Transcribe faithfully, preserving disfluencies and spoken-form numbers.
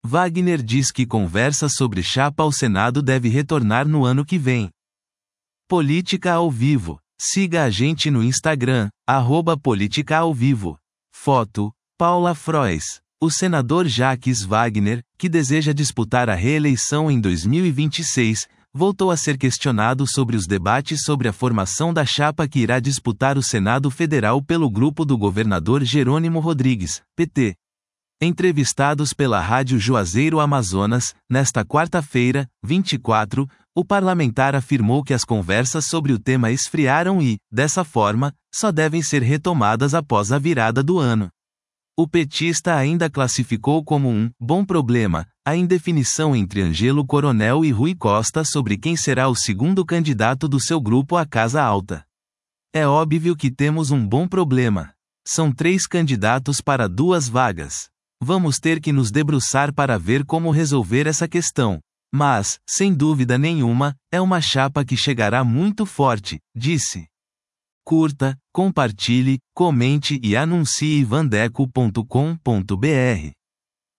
Wagner diz que conversa sobre chapa ao Senado deve retornar no ano que vem. Política ao vivo. Siga a gente no Instagram, arroba Política ao Vivo. Foto, Paula Frois. O senador Jacques Wagner, que deseja disputar a reeleição em dois mil e vinte e seis, voltou a ser questionado sobre os debates sobre a formação da chapa que irá disputar o Senado Federal pelo grupo do governador Jerônimo Rodrigues, P T. Entrevistados pela Rádio Juazeiro Amazonas, nesta quarta-feira, vinte e quatro, o parlamentar afirmou que as conversas sobre o tema esfriaram e, dessa forma, só devem ser retomadas após a virada do ano. O petista ainda classificou como um bom problema a indefinição entre Ângelo Coronel e Rui Costa sobre quem será o segundo candidato do seu grupo à Casa Alta. É óbvio que temos um bom problema. São três candidatos para duas vagas. Vamos ter que nos debruçar para ver como resolver essa questão. Mas, sem dúvida nenhuma, é uma chapa que chegará muito forte, disse. Curta, compartilhe, comente e anuncie vandeco ponto com ponto br.